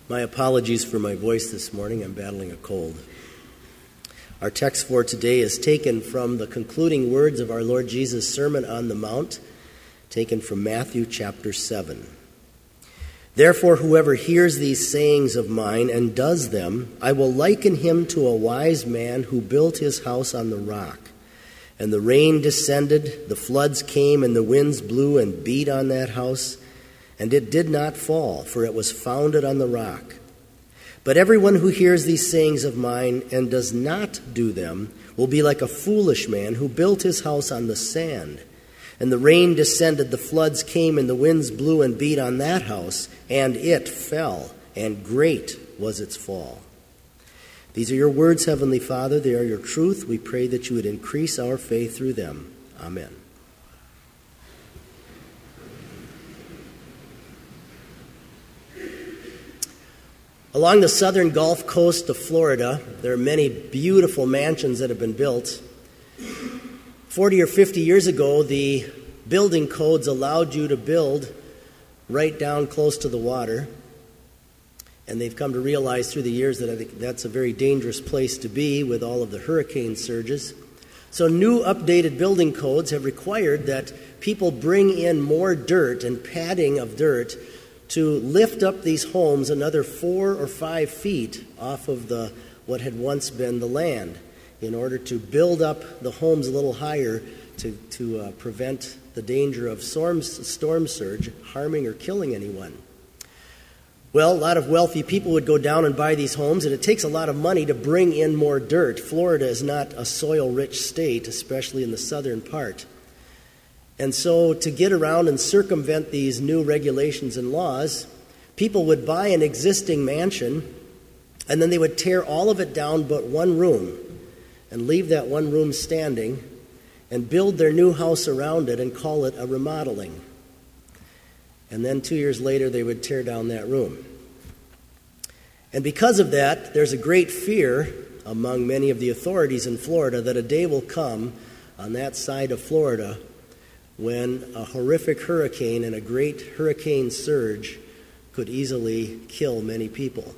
My apologies for my voice this morning. I'm battling a cold. Our text for today is taken from the concluding words of our Lord Jesus' Sermon on the Mount, taken from Matthew chapter 7. Therefore, whoever hears these sayings of mine and does them, I will liken him to a wise man who built his house on the rock. And the rain descended, the floods came, and the winds blew and beat on that house, and it did not fall, for it was founded on the rock. But everyone who hears these sayings of mine and does not do them will be like a foolish man who built his house on the sand. And the rain descended, the floods came, and the winds blew and beat on that house, and it fell, and great was its fall. These are your words, Heavenly Father. They are your truth. We pray that you would increase our faith through them. Amen. Along the southern Gulf Coast of Florida, there are many beautiful mansions that have been built. 40 or 50 years ago, the building codes allowed you to build right down close to the water. And they've come to realize through the years that I think that's a very dangerous place to be with all of the hurricane surges. So new updated building codes have required that people bring in more dirt and padding of dirt to lift up these homes another 4 or 5 feet off of what had once been the land in order to build up the homes a little higher to prevent the danger of storm surge harming or killing anyone. Well, a lot of wealthy people would go down and buy these homes, and it takes a lot of money to bring in more dirt. Florida is not a soil-rich state, especially in the southern part. And so to get around and circumvent these new regulations and laws, people would buy an existing mansion, and then they would tear all of it down but one room and leave that one room standing and build their new house around it and call it a remodeling. And then 2 years later, they would tear down that room. And because of that, there's a great fear among many of the authorities in Florida that a day will come on that side of Florida when a horrific hurricane and a great hurricane surge could easily kill many people.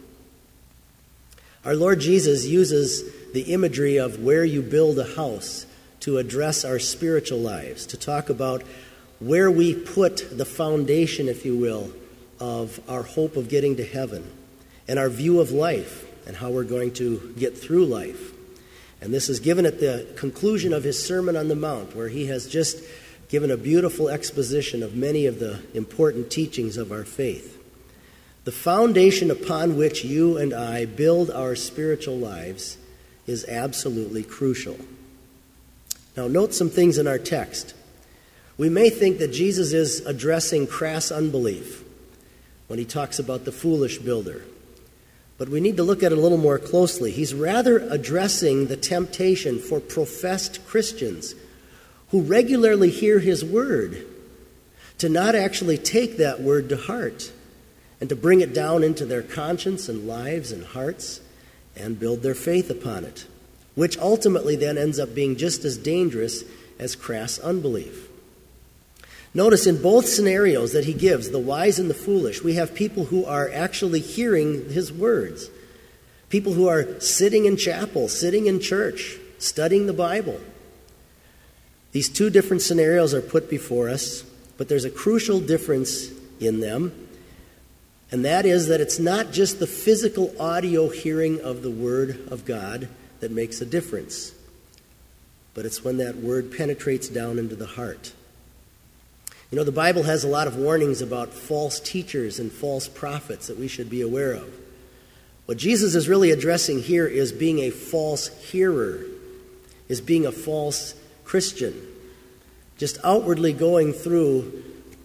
Our Lord Jesus uses the imagery of where you build a house to address our spiritual lives, to talk about where we put the foundation, if you will, of our hope of getting to heaven and our view of life and how we're going to get through life. And this is given at the conclusion of his Sermon on the Mount, where he has just given a beautiful exposition of many of the important teachings of our faith. The foundation upon which you and I build our spiritual lives is absolutely crucial. Now, note some things in our text. We may think that Jesus is addressing crass unbelief when he talks about the foolish builder. But we need to look at it a little more closely. He's rather addressing the temptation for professed Christians who regularly hear his word to not actually take that word to heart and to bring it down into their conscience and lives and hearts and build their faith upon it, which ultimately then ends up being just as dangerous as crass unbelief. Notice in both scenarios that he gives, the wise and the foolish, we have people who are actually hearing his words, people who are sitting in chapel, sitting in church, studying the Bible. These two different scenarios are put before us, but there's a crucial difference in them, and that is that it's not just the physical audio hearing of the Word of God that makes a difference, but it's when that Word penetrates down into the heart. You know, the Bible has a lot of warnings about false teachers and false prophets that we should be aware of. What Jesus is really addressing here is being a false hearer, is being a false Christian, just outwardly going through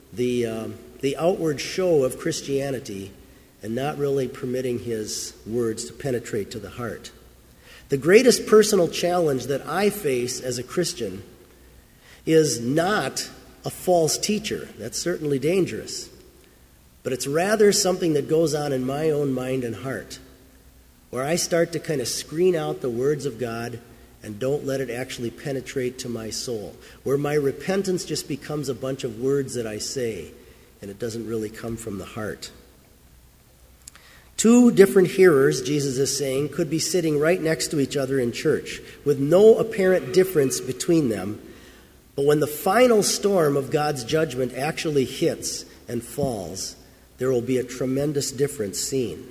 the outward show of Christianity and not really permitting his words to penetrate to the heart. The greatest personal challenge that I face as a Christian is not a false teacher. That's certainly dangerous. But it's rather something that goes on in my own mind and heart, where I start to kind of screen out the words of God and don't let it actually penetrate to my soul, where my repentance just becomes a bunch of words that I say, and it doesn't really come from the heart. Two different hearers, Jesus is saying, could be sitting right next to each other in church with no apparent difference between them. But when the final storm of God's judgment actually hits and falls, there will be a tremendous difference seen.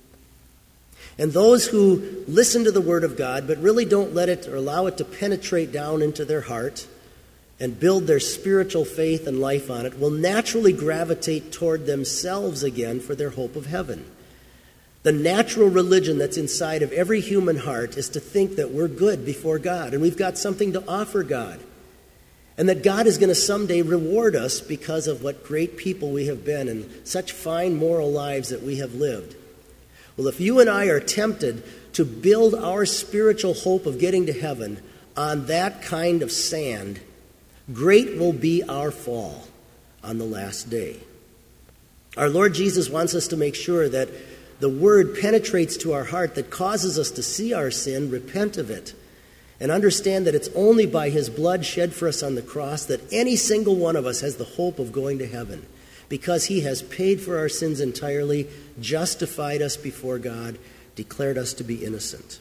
And those who listen to the Word of God but really don't let it or allow it to penetrate down into their heart and build their spiritual faith and life on it will naturally gravitate toward themselves again for their hope of heaven. The natural religion that's inside of every human heart is to think that we're good before God and we've got something to offer God. And that God is going to someday reward us because of what great people we have been and such fine moral lives that we have lived. Well, if you and I are tempted to build our spiritual hope of getting to heaven on that kind of sand, great will be our fall on the last day. Our Lord Jesus wants us to make sure that the Word penetrates to our heart, that causes us to see our sin, repent of it, and understand that it's only by His blood shed for us on the cross that any single one of us has the hope of going to heaven, because He has paid for our sins entirely, justified us before God, declared us to be innocent.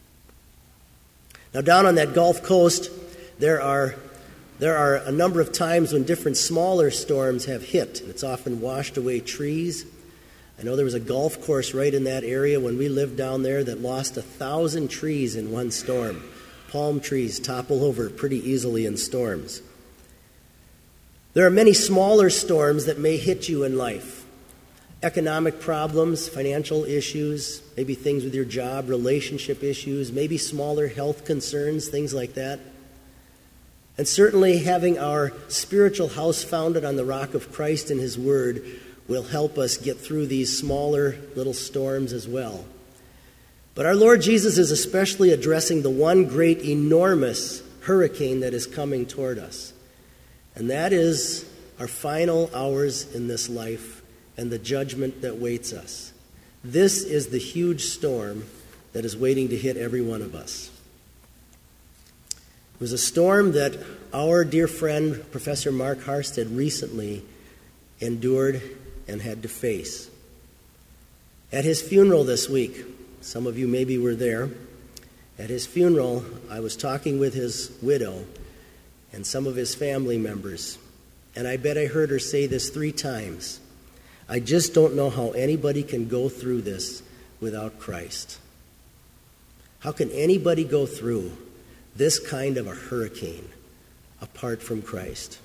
Now, down on that Gulf Coast, there are a number of times when different smaller storms have hit, and it's often washed away trees. I know there was a golf course right in that area when we lived down there that lost 1,000 trees in one storm. Palm trees topple over pretty easily in storms. There are many smaller storms that may hit you in life. Economic problems, financial issues, maybe things with your job, relationship issues, maybe smaller health concerns, things like that. And certainly having our spiritual house founded on the rock of Christ and His Word will help us get through these smaller little storms as well. But our Lord Jesus is especially addressing the one great, enormous hurricane that is coming toward us. And that is our final hours in this life and the judgment that waits us. This is the huge storm that is waiting to hit every one of us. It was a storm that our dear friend, Professor Mark Harstead, recently endured and had to face. At his funeral this week, some of you maybe were there, at his funeral, I was talking with his widow and some of his family members, and I bet I heard her say this 3 times. I just don't know how anybody can go through this without Christ. How can anybody go through this kind of a hurricane apart from Christ?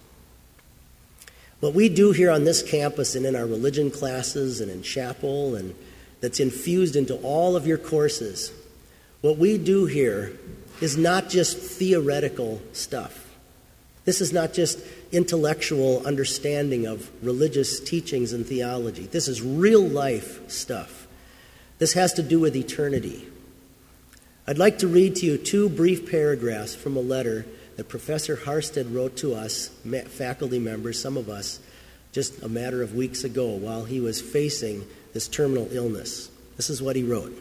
What we do here on this campus and in our religion classes and in chapel, and that's infused into all of your courses, what we do here is not just theoretical stuff. This is not just intellectual understanding of religious teachings and theology. This is real life stuff. This has to do with eternity. I'd like to read to you 2 brief paragraphs from a letter that Professor Harstead wrote to us, faculty members, some of us, just a matter of weeks ago while he was facing this terminal illness. This is what he wrote.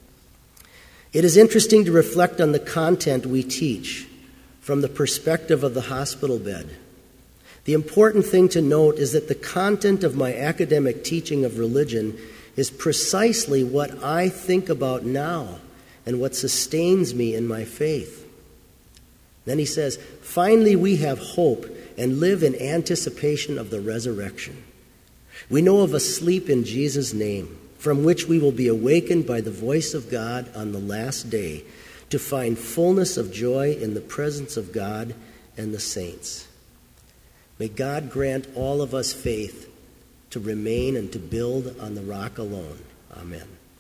It is interesting to reflect on the content we teach from the perspective of the hospital bed. The important thing to note is that the content of my academic teaching of religion is precisely what I think about now and what sustains me in my faith. Then he says, finally we have hope and live in anticipation of the resurrection. We know of a sleep in Jesus' name, from which we will be awakened by the voice of God on the last day to find fullness of joy in the presence of God and the saints. May God grant all of us faith to remain and to build on the rock alone. Amen.